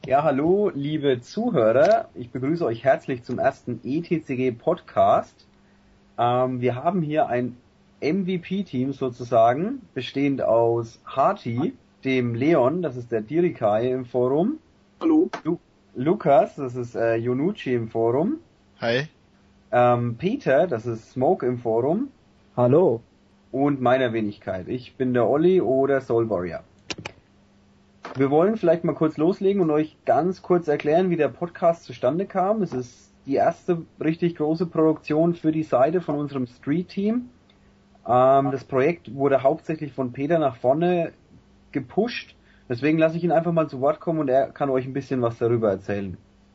Ja, hallo, liebe Zuhörer. Ich begrüße euch herzlich zum ersten ETCG Podcast. Wir haben hier ein MVP-Team sozusagen, bestehend aus Harti, dem Leon, das ist der Dirikai im Forum. Hallo. Lukas, das ist Yonuchi im Forum. Hi. Peter, das ist Smoke im Forum. Hallo. Und meiner Wenigkeit. Ich bin der Olli oder Soul Warrior. Wir wollen vielleicht mal kurz loslegen und euch ganz kurz erklären, wie der Podcast zustande kam. Es ist die erste richtig große Produktion für die Seite von unserem Street-Team. Das Projekt wurde hauptsächlich von Peter nach vorne gepusht. Deswegen lasse ich ihn einfach mal zu Wort kommen und er kann euch ein bisschen was darüber erzählen.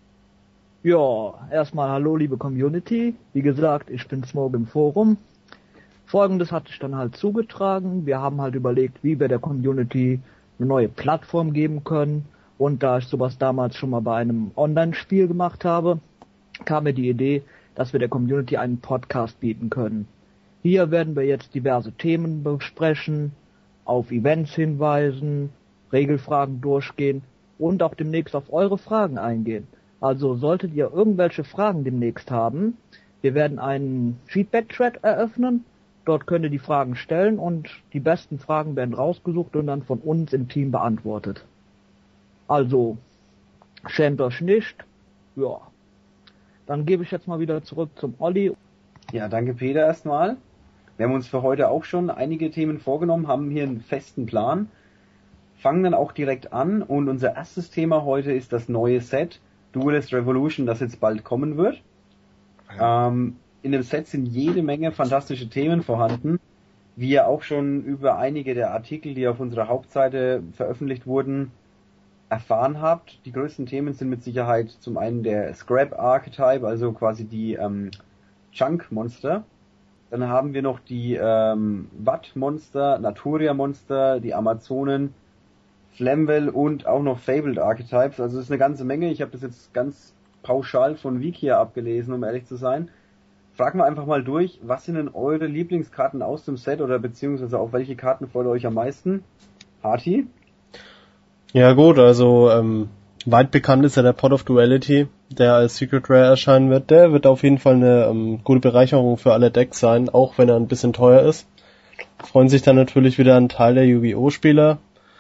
Ja, erstmal hallo liebe Community. Wie gesagt, ich bin Smoke im Forum. Folgendes hatte ich dann halt zugetragen. Wir haben halt überlegt, wie wir der Community eine neue Plattform geben können. Und da ich sowas damals schon mal bei einem Online-Spiel gemacht habe, kam mir die Idee, dass wir der Community einen Podcast bieten können. Hier werden wir jetzt diverse Themen besprechen, auf Events hinweisen, Regelfragen durchgehen und auch demnächst auf eure Fragen eingehen. Also solltet ihr irgendwelche Fragen demnächst haben, wir werden einen Feedback-Thread eröffnen. Dort könnt ihr die Fragen stellen und die besten Fragen werden rausgesucht und dann von uns im Team beantwortet. Also, schämt euch nicht. Ja. Dann gebe ich jetzt mal wieder zurück zum Olli. Ja, danke Peter erstmal. Wir haben uns für heute auch schon einige Themen vorgenommen, haben hier einen festen Plan, fangen dann auch direkt an und unser erstes Thema heute ist das neue Set Duelist Revolution, das jetzt bald kommen wird. Ja. In dem Set sind jede Menge fantastische Themen vorhanden, wie ihr auch schon über einige der Artikel, die auf unserer Hauptseite veröffentlicht wurden, erfahren habt. Die größten Themen sind mit Sicherheit zum einen der Scrap Archetype, also quasi die Chunk Monster. Dann haben wir noch die Watt Monster, Naturia Monster, die Amazonen, Flamwell und auch noch Fabled Archetypes. Also es ist eine ganze Menge. Ich habe das jetzt ganz pauschal von Wikia abgelesen, um ehrlich zu sein. Fragen wir einfach mal durch, was sind denn eure Lieblingskarten aus dem Set oder beziehungsweise auf welche Karten freut ihr euch am meisten? Harti? Ja gut, also weit bekannt ist ja der Pot of Duality, der als Secret Rare erscheinen wird. Der wird auf jeden Fall eine gute Bereicherung für alle Decks sein, auch wenn er ein bisschen teuer ist. Freuen sich dann natürlich wieder ein Teil der Yu-Gi-Oh! Spieler,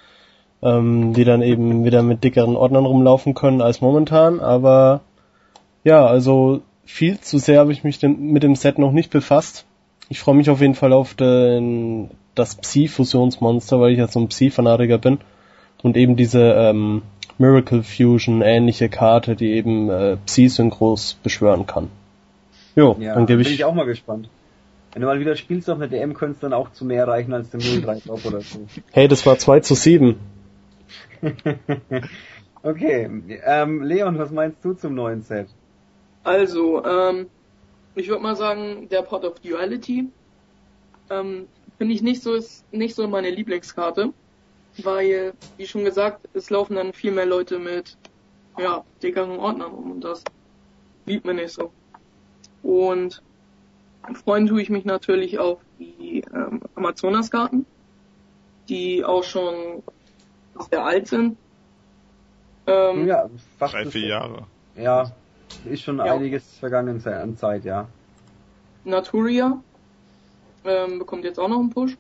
die dann eben wieder mit dickeren Ordnern rumlaufen können als momentan. Aber ja, also viel zu sehr habe ich mich mit dem Set noch nicht befasst. Ich freue mich auf jeden Fall auf das Psi-Fusionsmonster, weil ich ja so ein Psi-Fanatiker bin. Und eben diese Miracle Fusion ähnliche Karte, die eben Psi-Synchros beschwören kann. Jo, ja, dann gebe bin ich auch mal gespannt. Wenn du mal wieder spielst auf einer DM, könnte es dann auch zu mehr reichen als dem 0-3-Drop oder so. Hey, das war 2:7. Okay, Leon, was meinst du zum neuen Set? Also, ich würde mal sagen, der Pot of Duality finde ich ist nicht so meine Lieblingskarte, weil, wie schon gesagt, es laufen dann viel mehr Leute mit, dickeren Ordnern rum und das liebt mir nicht so. Und freuen tue ich mich natürlich auf die Amazonas-Karten, die auch schon sehr alt sind. Ja, fast 3-4 Jahre. Ja, ist schon einiges vergangen an Zeit, ja. Naturia bekommt jetzt auch noch einen Push.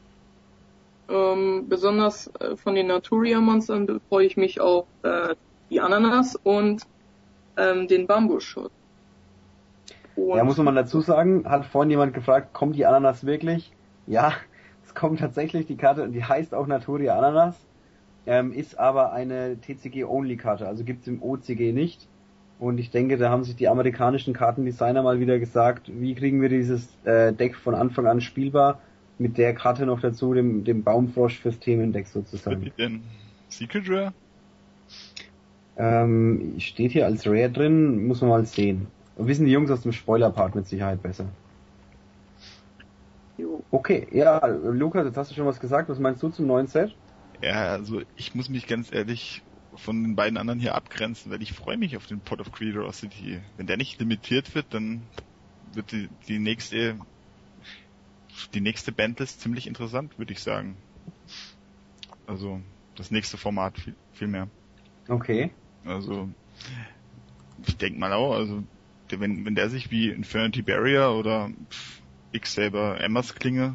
Besonders von den Naturia-Monstern freue ich mich auf die Ananas und den Bambusschutz. Ja, muss man dazu sagen, hat vorhin jemand gefragt, kommt die Ananas wirklich? Ja, es kommt tatsächlich, die Karte, die heißt auch Naturia Ananas, ist aber eine TCG-Only-Karte, also gibt's im OCG nicht. Und ich denke, da haben sich die amerikanischen Kartendesigner mal wieder gesagt, wie kriegen wir dieses Deck von Anfang an spielbar, mit der Karte noch dazu, dem Baumfrosch fürs Themendeck sozusagen. Wie denn? Secret Rare? Steht hier als Rare drin, muss man mal sehen. Wissen die Jungs aus dem Spoiler-Part mit Sicherheit besser. Okay, ja, Lukas, jetzt hast du schon was gesagt. Was meinst du zum neuen Set? Ja, also ich muss mich ganz ehrlich von den beiden anderen hier abgrenzen, weil ich freue mich auf den Pot of Curiosity. Wenn der nicht limitiert wird, dann wird die nächste Bandlist ziemlich interessant, würde ich sagen. Also das nächste Format viel mehr. Okay. Also, ich denke mal auch, also, wenn der sich wie Infernity Barrier oder X-Saber Emmers Klinge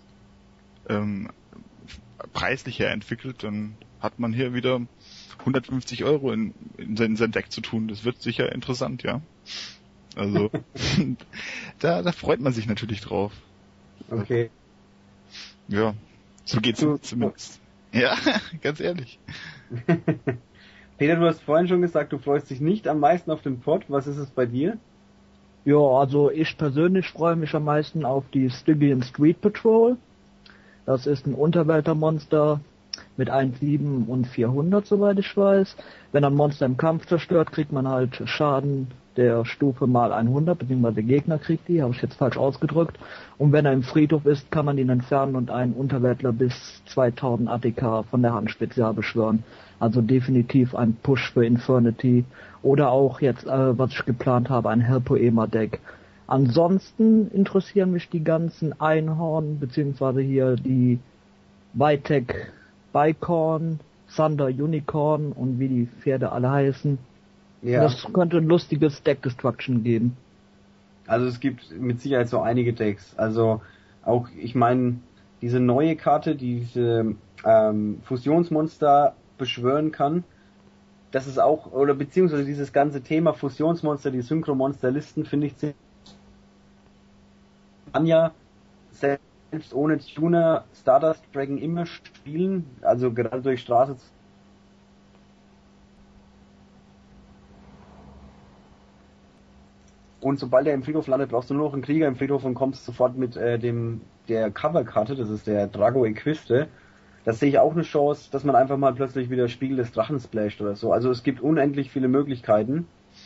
preislich her entwickelt, dann hat man hier wieder 150 € in sein Deck zu tun. Das wird sicher interessant, ja. Also, da freut man sich natürlich drauf. Okay. Ja, so geht's zumindest. Ja, ganz ehrlich. Peter, du hast vorhin schon gesagt, du freust dich nicht am meisten auf den Pod. Was ist es bei dir? Ja, also ich persönlich freue mich am meisten auf die Stygian Street Patrol. Das ist ein Unterweltermonster mit 1,7 und 400, soweit ich weiß. Wenn ein Monster im Kampf zerstört, kriegt man halt Schaden der Stufe mal 100, beziehungsweise der Gegner kriegt die, habe ich jetzt falsch ausgedrückt. Und wenn er im Friedhof ist, kann man ihn entfernen und einen Unterweltler bis 2000 ATK von der Hand spezial beschwören. Also definitiv ein Push für Infernity. Oder auch jetzt, was ich geplant habe, ein Hellpoema-Deck. Ansonsten interessieren mich die ganzen Einhorn, beziehungsweise hier die Vitek Bicorn, Thunder Unicorn und wie die Pferde alle heißen. Ja. Das könnte ein lustiges Deck-Destruction geben. Also es gibt mit Sicherheit so einige Decks. Also auch, ich meine, diese neue Karte, die diese Fusionsmonster beschwören kann, das ist auch, oder beziehungsweise dieses ganze Thema Fusionsmonster, die Synchromonster-Listen, finde ich Anja selbst ohne Tuner Stardust Dragon immer spielen, also gerade durch Straße. Und sobald er im Friedhof landet, brauchst du nur noch einen Krieger im Friedhof und kommst sofort mit der Coverkarte, das ist der Drago Equiste. Das sehe ich auch eine Chance, dass man einfach mal plötzlich wieder Spiegel des Drachen splasht oder so. Also es gibt unendlich viele Möglichkeiten.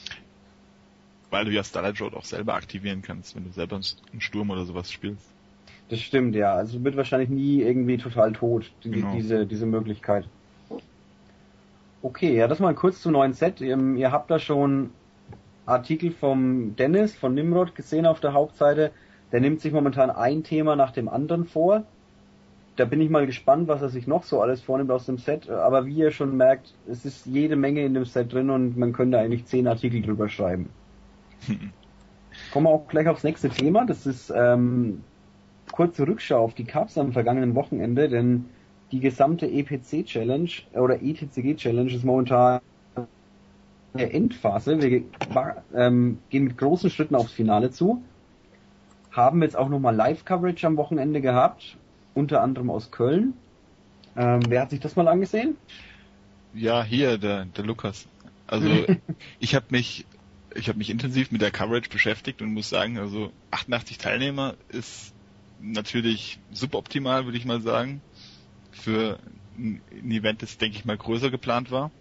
Weil du ja Starlight Road auch selber aktivieren kannst, wenn du selber einen Sturm oder sowas spielst. Das stimmt, ja. Also wird wahrscheinlich nie irgendwie total tot, genau. diese Möglichkeit. Okay, ja, das mal kurz zum neuen Set. Ihr habt da schon Artikel vom Dennis, von Nimrod gesehen auf der Hauptseite. Der nimmt sich momentan ein Thema nach dem anderen vor. Da bin ich mal gespannt, was er sich noch so alles vornimmt aus dem Set. Aber wie ihr schon merkt, es ist jede Menge in dem Set drin und man könnte eigentlich 10 Artikel drüber schreiben. Kommen wir auch gleich aufs nächste Thema. Das ist kurze Rückschau auf die Cups am vergangenen Wochenende, denn die gesamte EPC-Challenge oder ETCG-Challenge ist momentan in der Endphase. Wir gehen mit großen Schritten aufs Finale zu. Haben jetzt auch nochmal Live-Coverage am Wochenende gehabt, unter anderem aus Köln. Wer hat sich das mal angesehen? Ja, hier, der Lukas. Also ich habe mich intensiv mit der Coverage beschäftigt und muss sagen, also 88 Teilnehmer ist natürlich suboptimal, würde ich mal sagen, für ein Event, das, denke ich mal, größer geplant war.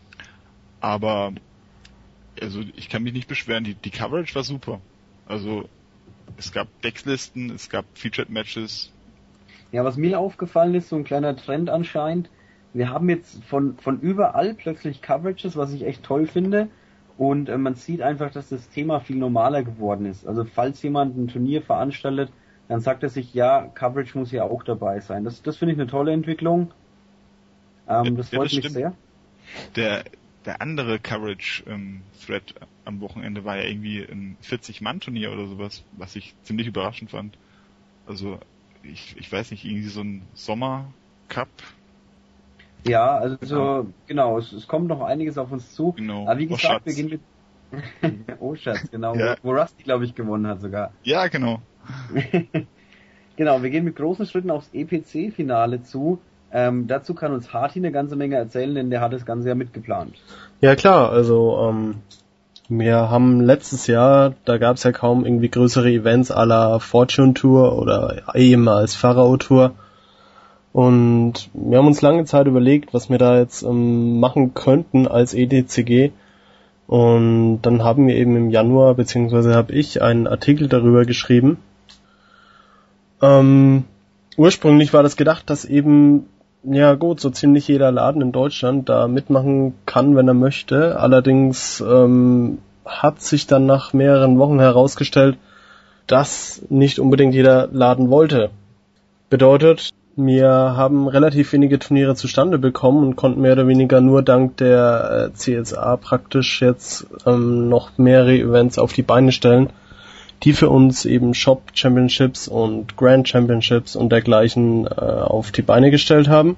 Aber also ich kann mich nicht beschweren, die Coverage war super. Also es gab Deckslisten, es gab Featured Matches. Ja, was mir aufgefallen ist, so ein kleiner Trend anscheinend, wir haben jetzt von überall plötzlich Coverages, was ich echt toll finde. Und man sieht einfach, dass das Thema viel normaler geworden ist. Also falls jemand ein Turnier veranstaltet, dann sagt er sich, ja, Coverage muss ja auch dabei sein. Das finde ich eine tolle Entwicklung. Das freut mich sehr. Der andere Coverage-Thread am Wochenende war ja irgendwie ein 40-Mann-Turnier oder sowas, was ich ziemlich überraschend fand. Also ich weiß nicht, irgendwie so ein Sommer-Cup. Ja, also genau, es kommt noch einiges auf uns zu. Genau. Aber wie gesagt, wir gehen mit oh Schatz, genau, ja. Wo Rusty, glaube ich, gewonnen hat sogar. Ja, genau. Genau, wir gehen mit großen Schritten aufs EPC-Finale zu. Dazu kann uns Harti eine ganze Menge erzählen, denn der hat das Ganze ja mitgeplant. Ja klar, also wir haben letztes Jahr, da gab es ja kaum irgendwie größere Events à la Fortune Tour oder ehemals Pharao Tour. Und wir haben uns lange Zeit überlegt, was wir da jetzt machen könnten als ETCG. Und dann haben wir eben im Januar, beziehungsweise habe ich einen Artikel darüber geschrieben. Ursprünglich war das gedacht, dass eben, ja gut, so ziemlich jeder Laden in Deutschland da mitmachen kann, wenn er möchte. Allerdings hat sich dann nach mehreren Wochen herausgestellt, dass nicht unbedingt jeder Laden wollte. Bedeutet, Wir haben relativ wenige Turniere zustande bekommen und konnten mehr oder weniger nur dank der CSA praktisch jetzt noch mehrere Events auf die Beine stellen, die für uns eben Shop Championships und Grand Championships und dergleichen auf die Beine gestellt haben.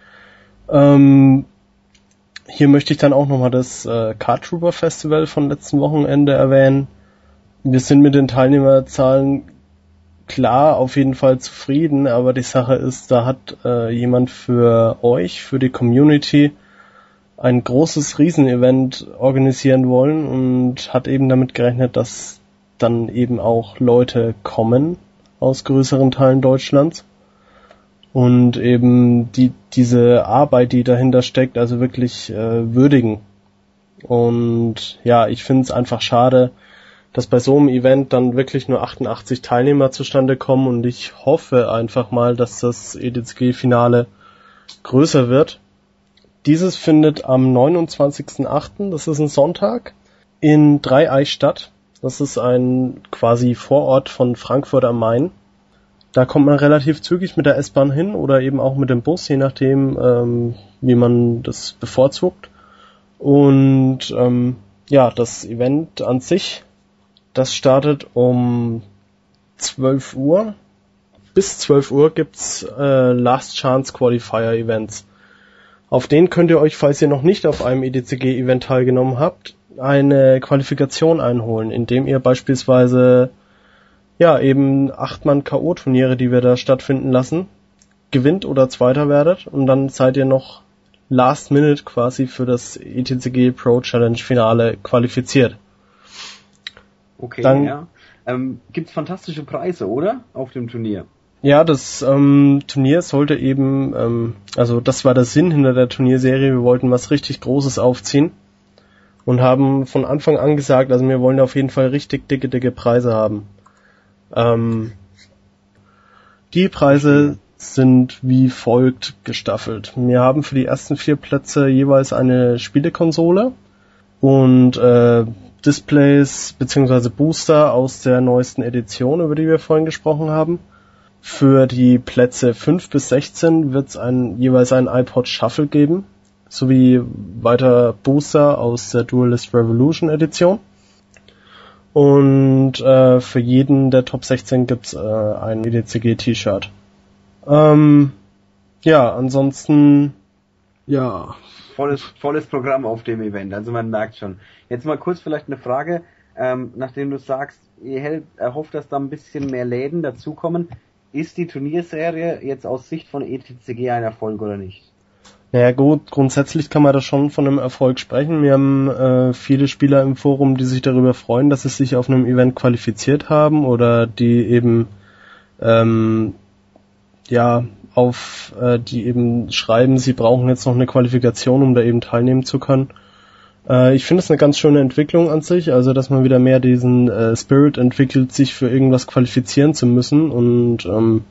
Hier möchte ich dann auch nochmal das Card Trooper Festival von letzten Wochenende erwähnen. Wir sind mit den Teilnehmerzahlen klar auf jeden Fall zufrieden, aber die Sache ist, da hat jemand für euch, für die Community, ein großes Riesenevent organisieren wollen und hat eben damit gerechnet, dass dann eben auch Leute kommen aus größeren Teilen Deutschlands und eben diese Arbeit, die dahinter steckt, also wirklich würdigen. Und ja, ich finde es einfach schade, dass bei so einem Event dann wirklich nur 88 Teilnehmer zustande kommen und ich hoffe einfach mal, dass das EDCG-Finale größer wird. Dieses findet am 29.08., das ist ein Sonntag, in Dreieich statt. Das ist ein quasi Vorort von Frankfurt am Main. Da kommt man relativ zügig mit der S-Bahn hin oder eben auch mit dem Bus, je nachdem, wie man das bevorzugt. Und ja, das Event an sich, das startet um 12 Uhr. Bis 12 Uhr gibt's Last Chance Qualifier Events. Auf denen könnt ihr euch, falls ihr noch nicht auf einem EDCG-Event teilgenommen habt, eine Qualifikation einholen, indem ihr beispielsweise ja eben 8-Mann-K.O.-Turniere, die wir da stattfinden lassen, gewinnt oder Zweiter werdet und dann seid ihr noch Last Minute quasi für das EDCG Pro Challenge Finale qualifiziert. Okay, dann, ja. Gibt's fantastische Preise, oder? Auf dem Turnier? Ja, das Turnier sollte eben, also das war der Sinn hinter der Turnierserie, wir wollten was richtig Großes aufziehen und haben von Anfang an gesagt, also wir wollen auf jeden Fall richtig dicke Preise haben. Die Preise sind wie folgt gestaffelt. Wir haben für die ersten 4 Plätze jeweils eine Spielekonsole und Displays bzw. Booster aus der neuesten Edition, über die wir vorhin gesprochen haben. Für die Plätze 5 bis 16 wird es jeweils ein iPod Shuffle geben, sowie weiter Booster aus der Duelist Revolution Edition. Und für jeden der Top 16 gibt's ein EDCG T-Shirt. Ja, ansonsten, ja. Volles Programm auf dem Event, also man merkt schon. Jetzt mal kurz vielleicht eine Frage, nachdem du sagst, ihr erhofft, dass da ein bisschen mehr Läden dazukommen. Ist die Turnierserie jetzt aus Sicht von EDCG ein Erfolg oder nicht? Naja gut, grundsätzlich kann man da schon von einem Erfolg sprechen. Wir haben viele Spieler im Forum, die sich darüber freuen, dass sie sich auf einem Event qualifiziert haben oder die eben die eben schreiben, sie brauchen jetzt noch eine Qualifikation, um da eben teilnehmen zu können. Ich finde es eine ganz schöne Entwicklung an sich, also dass man wieder mehr diesen Spirit entwickelt, sich für irgendwas qualifizieren zu müssen und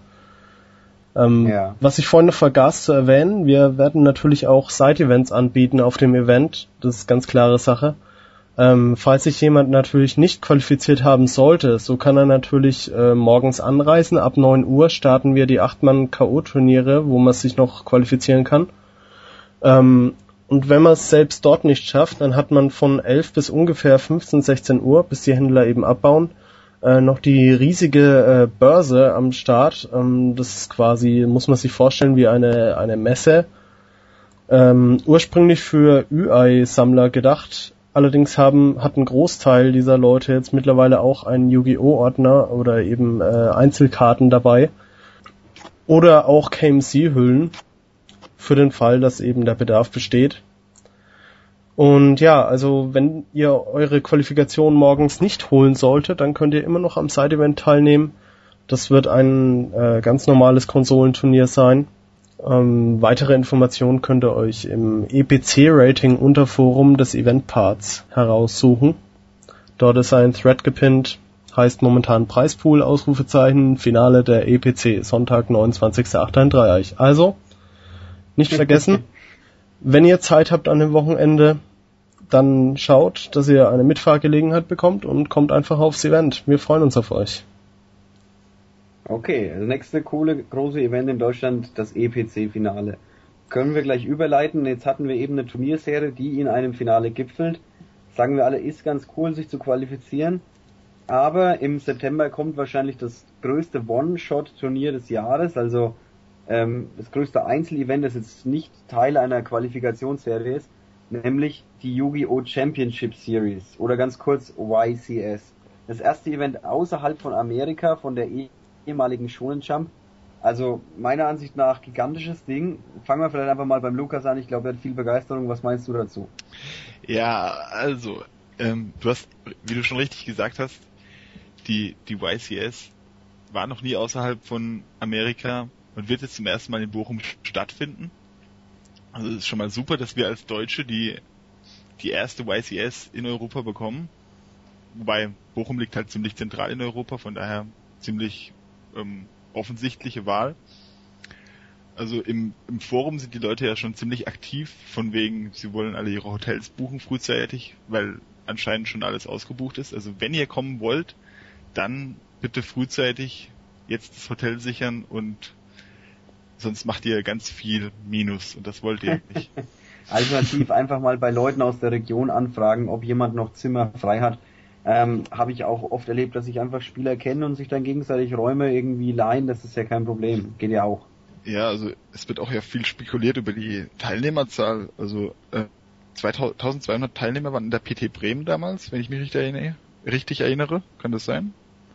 was ich vorhin noch vergaß zu erwähnen, wir werden natürlich auch Side-Events anbieten auf dem Event, das ist ganz klare Sache. Falls sich jemand natürlich nicht qualifiziert haben sollte, so kann er natürlich morgens anreisen, ab 9 Uhr starten wir die 8-Mann-K.O.-Turniere, wo man sich noch qualifizieren kann. Und wenn man es selbst dort nicht schafft, dann hat man von 11 bis ungefähr 15, 16 Uhr, bis die Händler eben abbauen, noch die riesige Börse am Start. Das ist quasi, muss man sich vorstellen, wie eine Messe. Ursprünglich für Ü-Ei-Sammler gedacht. Allerdings hat ein Großteil dieser Leute jetzt mittlerweile auch einen Yu-Gi-Oh! Ordner oder eben Einzelkarten dabei. Oder auch KMC-Hüllen. Für den Fall, dass eben der Bedarf besteht. Und ja, also wenn ihr eure Qualifikation morgens nicht holen solltet, dann könnt ihr immer noch am Side-Event teilnehmen. Das wird ein ganz normales Konsolenturnier sein. Weitere Informationen könnt ihr euch im EPC-Rating Unterforum des Eventparts heraussuchen. Dort ist ein Thread gepinnt, heißt momentan Preispool, Ausrufezeichen, Finale der EPC, Sonntag, 29.08. in Dreieich. Also, nicht vergessen, wenn ihr Zeit habt an dem Wochenende, dann schaut, dass ihr eine Mitfahrgelegenheit bekommt und kommt einfach aufs Event. Wir freuen uns auf euch. Okay, das nächste coole, große Event in Deutschland, das EPC-Finale. Können wir gleich überleiten. Jetzt hatten wir eben eine Turnierserie, die in einem Finale gipfelt. Sagen wir alle, ist ganz cool, sich zu qualifizieren. Aber im September kommt wahrscheinlich das größte One-Shot-Turnier des Jahres, also das größte Einzelevent, das jetzt nicht Teil einer Qualifikationsserie ist, nämlich die Yu-Gi-Oh! Championship Series oder ganz kurz YCS. Das erste Event außerhalb von Amerika, von der ehemaligen Shonen Jump. Also meiner Ansicht nach gigantisches Ding. Fangen wir vielleicht einfach mal beim Lukas an. Ich glaube, er hat viel Begeisterung. Was meinst du dazu? Ja, also, du hast, wie du schon richtig gesagt hast, die YCS war noch nie außerhalb von Amerika und wird jetzt zum ersten Mal in Bochum stattfinden. Also es ist schon mal super, dass wir als Deutsche die erste YCS in Europa bekommen. Wobei Bochum liegt halt ziemlich zentral in Europa, von daher ziemlich offensichtliche Wahl. Also im Forum sind die Leute ja schon ziemlich aktiv, von wegen, sie wollen alle ihre Hotels buchen frühzeitig, weil anscheinend schon alles ausgebucht ist. Also wenn ihr kommen wollt, dann bitte frühzeitig jetzt das Hotel sichern und sonst macht ihr ganz viel Minus und das wollt ihr nicht. Alternativ einfach mal bei Leuten aus der Region anfragen, ob jemand noch Zimmer frei hat. Habe ich auch oft erlebt, dass sich einfach Spieler kennen und sich dann gegenseitig Räume irgendwie leihen, das ist ja kein Problem. Geht ja auch. Ja, also es wird auch ja viel spekuliert über die Teilnehmerzahl. Also 2200 Teilnehmer waren in der PT Bremen damals, wenn ich mich richtig erinnere. Kann das sein?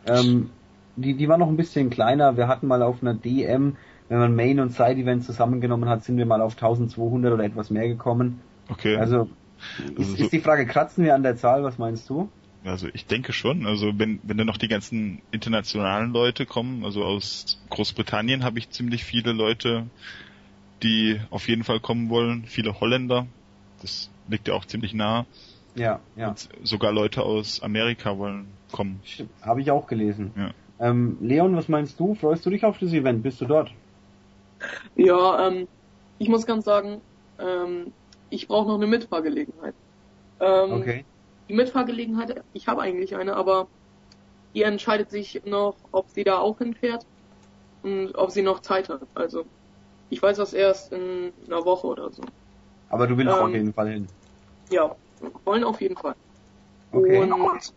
Die war noch ein bisschen kleiner. Wir hatten mal auf einer DM, wenn man Main- und Side-Event zusammengenommen hat, sind wir mal auf 1200 oder etwas mehr gekommen. Okay. Also ist die Frage, kratzen wir an der Zahl? Was meinst du? Also ich denke schon. Also wenn dann noch die ganzen internationalen Leute kommen, also aus Großbritannien habe ich ziemlich viele Leute, die auf jeden Fall kommen wollen. Viele Holländer. Das liegt ja auch ziemlich nah. Ja. Und sogar Leute aus Amerika wollen kommen. Habe ich auch gelesen. Ja. Leon, was meinst du? Freust du dich auf das Event? Bist du dort? Ja, ich muss ganz sagen, ich brauche noch eine Mitfahrgelegenheit. Okay. Die Mitfahrgelegenheit, ich habe eigentlich eine, aber die entscheidet sich noch, ob sie da auch hinfährt und ob sie noch Zeit hat. Also ich weiß das erst in einer Woche oder so. Aber du willst auf jeden Fall hin. Ja, wollen auf jeden Fall. Okay. Und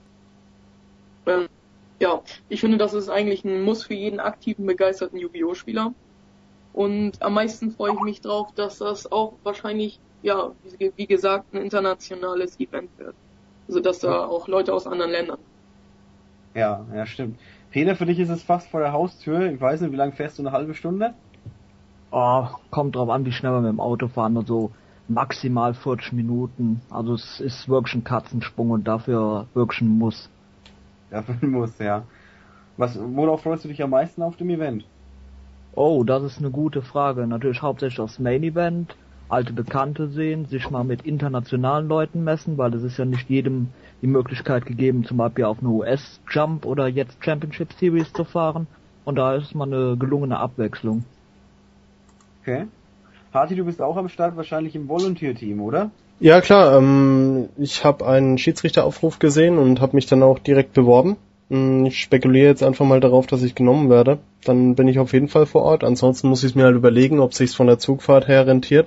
ja, ich finde, das ist eigentlich ein Muss für jeden aktiven, begeisterten Yu-Gi-Oh! Spieler. Und am meisten freue ich mich drauf, dass das auch wahrscheinlich, ja, wie gesagt, ein internationales Event wird. Also, dass da auch Leute aus anderen Ländern. Ja, stimmt. Peter, für dich ist es fast vor der Haustür. Ich weiß nicht, wie lange fährst du? Eine halbe Stunde? Oh, kommt drauf an, wie schnell wir mit dem Auto fahren. Also maximal 40 Minuten. Also es ist wirklich ein Katzensprung und dafür wirklich ein Muss. Dafür ein Muss, ja. Worauf freust du dich am meisten auf dem Event? Oh, das ist eine gute Frage. Natürlich hauptsächlich aufs Main Event, alte Bekannte sehen, sich mal mit internationalen Leuten messen, weil es ist ja nicht jedem die Möglichkeit gegeben, zum Beispiel auf eine US-Jump oder jetzt Championship Series zu fahren. Und da ist mal eine gelungene Abwechslung. Okay. Harti, du bist auch am Start, wahrscheinlich im Volunteer-Team, oder? Ja klar, ich habe einen Schiedsrichteraufruf gesehen und habe mich dann auch direkt beworben. Ich spekuliere jetzt einfach mal darauf, dass ich genommen werde. Dann bin ich auf jeden Fall vor Ort. Ansonsten muss ich es mir halt überlegen, ob es sich von der Zugfahrt her rentiert.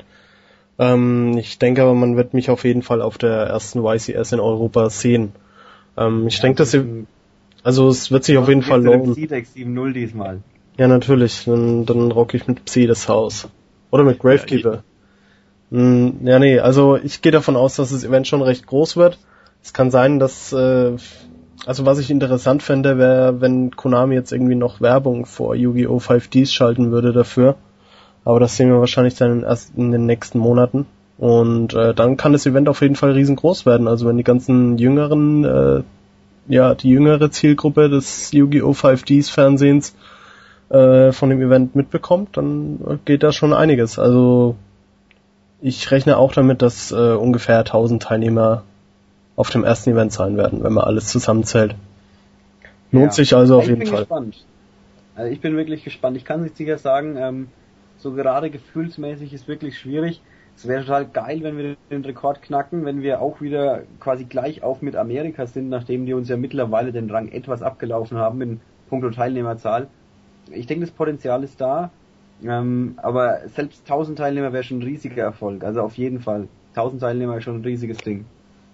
Ich denke aber, man wird mich auf jeden Fall auf der ersten YCS in Europa sehen. Ich denke, dass es wird sich auf jeden Fall lohnen. C-Dex 7.0 diesmal. Ja, natürlich. Dann rocke ich mit Psi das Haus. Oder mit Gravekeeper. Ja, nee, also ich gehe davon aus, dass das Event schon recht groß wird. Es kann sein, dass, also was ich interessant fände, wäre, wenn Konami jetzt irgendwie noch Werbung vor Yu-Gi-Oh! 5Ds schalten würde dafür. Aber das sehen wir wahrscheinlich dann erst in den nächsten Monaten. Und dann kann das Event auf jeden Fall riesengroß werden. Also wenn die ganzen jüngeren, die jüngere Zielgruppe des Yu-Gi-Oh! 5Ds Fernsehens von dem Event mitbekommt, dann geht da schon einiges. Also ich rechne auch damit, dass ungefähr 1000 Teilnehmer auf dem ersten Event sein werden, wenn man alles zusammenzählt. Lohnt sich also auf jeden Fall. Gespannt. Also ich bin wirklich gespannt. Ich kann nicht sicher sagen, so gerade gefühlsmäßig ist wirklich schwierig. Es wäre total geil, wenn wir den Rekord knacken, wenn wir auch wieder quasi gleich auf mit Amerika sind, nachdem die uns ja mittlerweile den Rang etwas abgelaufen haben in puncto Teilnehmerzahl. Ich denke, das Potenzial ist da, aber selbst 1000 Teilnehmer wäre schon ein riesiger Erfolg, also auf jeden Fall. 1000 Teilnehmer ist schon ein riesiges Ding.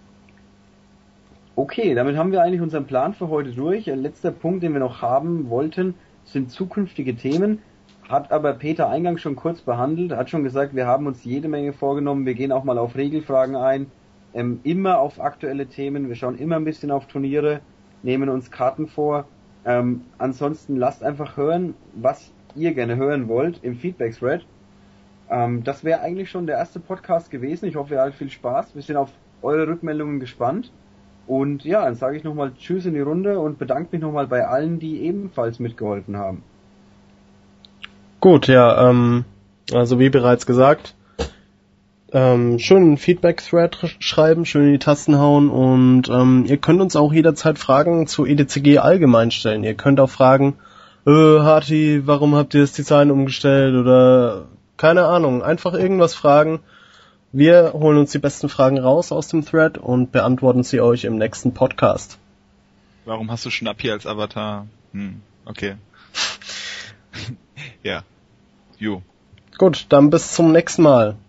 Okay, damit haben wir eigentlich unseren Plan für heute durch. Ein letzter Punkt, den wir noch haben wollten, sind zukünftige Themen. Hat aber Peter eingangs schon kurz behandelt, hat schon gesagt, wir haben uns jede Menge vorgenommen, wir gehen auch mal auf Regelfragen ein, immer auf aktuelle Themen, wir schauen immer ein bisschen auf Turniere, nehmen uns Karten vor. Ansonsten lasst einfach hören, was ihr gerne hören wollt im Feedback-Thread. Das wäre eigentlich schon der erste Podcast gewesen. Ich hoffe, ihr hattet viel Spaß. Wir sind auf eure Rückmeldungen gespannt. Und ja, dann sage ich nochmal Tschüss in die Runde und bedanke mich nochmal bei allen, die ebenfalls mitgeholfen haben. Gut, ja, also wie bereits gesagt, schön Feedback-Thread schreiben, schön in die Tasten hauen und ihr könnt uns auch jederzeit Fragen zu EDCG allgemein stellen. Ihr könnt auch fragen, Harti, warum habt ihr das Design umgestellt oder keine Ahnung, einfach irgendwas fragen. Wir holen uns die besten Fragen raus aus dem Thread und beantworten sie euch im nächsten Podcast. Warum hast du Schnappi als Avatar? Okay. Ja. Jo. Gut, dann bis zum nächsten Mal.